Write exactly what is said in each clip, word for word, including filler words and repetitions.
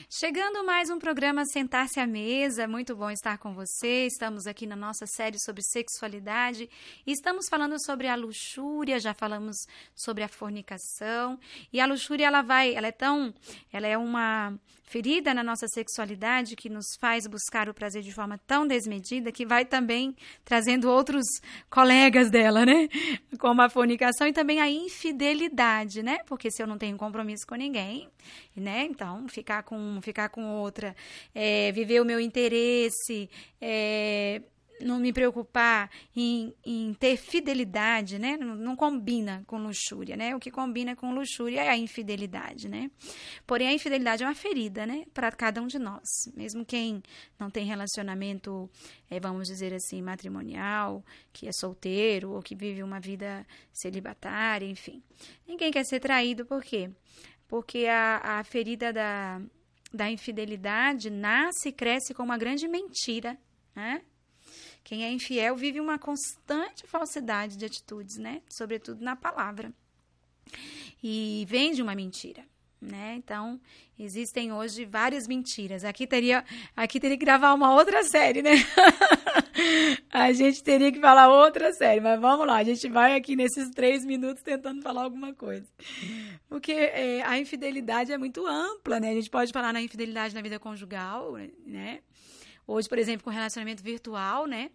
Chegando mais um programa Sentar-se à Mesa, muito bom estar com você. Estamos aqui na nossa série sobre sexualidade e estamos falando sobre a luxúria, já falamos sobre a fornicação. E a luxúria, ela vai, ela é tão, ela é uma ferida na nossa sexualidade que nos faz buscar o prazer de forma tão desmedida que vai também trazendo outros colegas dela, né? Como a fornicação e também a infidelidade, né? Porque se eu não tenho compromisso com ninguém, né? Então, ficar com, ficar com outra, é, viver o meu interesse, é, não me preocupar em, em ter fidelidade, né? Não, não combina com luxúria, né? O que combina com luxúria é a infidelidade, né? Porém, a infidelidade é uma ferida, né? Para cada um de nós. Mesmo quem não tem relacionamento, é, vamos dizer assim, matrimonial, que é solteiro ou que vive uma vida celibatária, enfim. Ninguém quer ser traído, por quê? Porque a, a ferida da, da infidelidade nasce e cresce com uma grande mentira, né? Quem é infiel vive uma constante falsidade de atitudes, né? Sobretudo na palavra. E vem de uma mentira, né? Então, existem hoje várias mentiras. Aqui teria, aqui teria que gravar uma outra série, né? A gente teria que falar outra série, mas vamos lá. A gente vai aqui nesses três minutos tentando falar alguma coisa. Porque é, a infidelidade é muito ampla, né? A gente pode falar na infidelidade na vida conjugal, né? Hoje, por exemplo, com relacionamento virtual, né?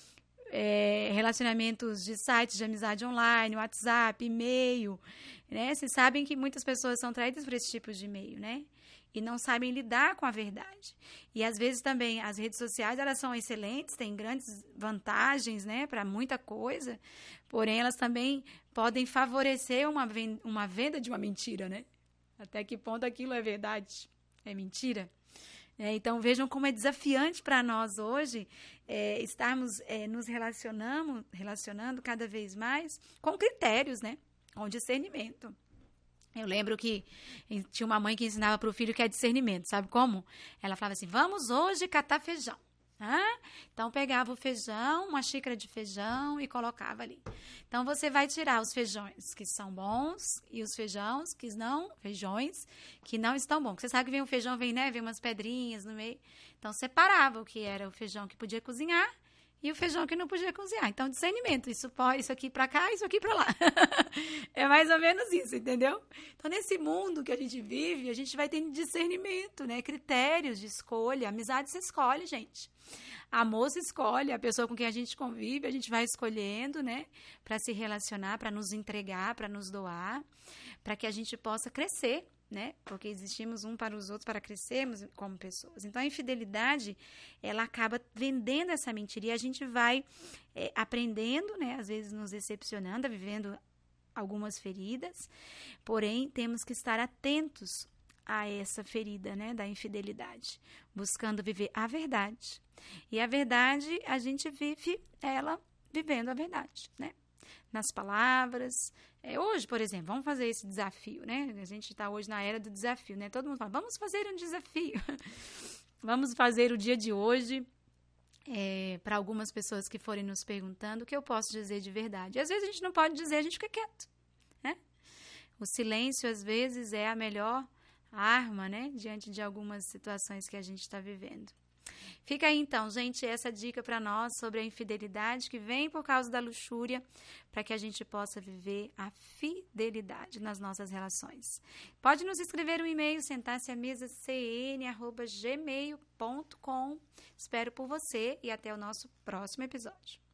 É, relacionamentos de sites de amizade online, WhatsApp, e-mail, né? Vocês sabem que muitas pessoas são traídas por esse tipo de e-mail, né? E não sabem lidar com a verdade. E, às vezes, também, as redes sociais, elas são excelentes, têm grandes vantagens, né? Para muita coisa, porém, elas também podem favorecer uma, uma venda de uma mentira, né? Até que ponto aquilo é verdade? É mentira? É, então, vejam como é desafiante para nós hoje é, estarmos é, nos relacionando, relacionando cada vez mais com critérios, né? Com discernimento. Eu lembro que tinha uma mãe que ensinava para o filho que é discernimento, sabe como? Ela falava assim, vamos hoje catar feijão. Ah, então, pegava o feijão, uma xícara de feijão e colocava ali. Então, você vai tirar os feijões que são bons e os feijões que não, feijões que não estão bons. Você sabe que vem o feijão, vem, né? Vem umas pedrinhas no meio. Então, separava o que era o feijão que podia cozinhar e o feijão que não podia cozinhar. Então, discernimento. Isso, isso aqui pra cá, isso aqui pra lá. É mais ou menos isso, entendeu? Então, nesse mundo que a gente vive, a gente vai tendo discernimento, né? Critérios de escolha. Amizade se escolhe, gente. Amor se escolhe. A pessoa com quem a gente convive, a gente vai escolhendo, né? Para se relacionar, para nos entregar, para nos doar, para que a gente possa crescer, né? Porque existimos um para os outros para crescermos como pessoas. Então, a infidelidade, ela acaba vendendo essa mentira e a gente vai é, aprendendo, né? Às vezes nos decepcionando, vivendo algumas feridas, porém, temos que estar atentos a essa ferida, né? Da infidelidade, buscando viver a verdade. E a verdade, a gente vive ela vivendo a verdade, né? Nas palavras. É, hoje, por exemplo, vamos fazer esse desafio, né? A gente está hoje na era do desafio, né? Todo mundo fala, vamos fazer um desafio. Vamos fazer o dia de hoje, é, para algumas pessoas que forem nos perguntando o que eu posso dizer de verdade. E às vezes a gente não pode dizer, a gente fica quieto, né? O silêncio, às vezes, é a melhor arma, né? Diante de algumas situações que a gente está vivendo. Fica aí, então, gente, essa dica para nós sobre a infidelidade que vem por causa da luxúria, para que a gente possa viver a fidelidade nas nossas relações. Pode nos escrever um e-mail, sentar-se à mesa c n arroba gmail ponto com. Espero por você e até o nosso próximo episódio.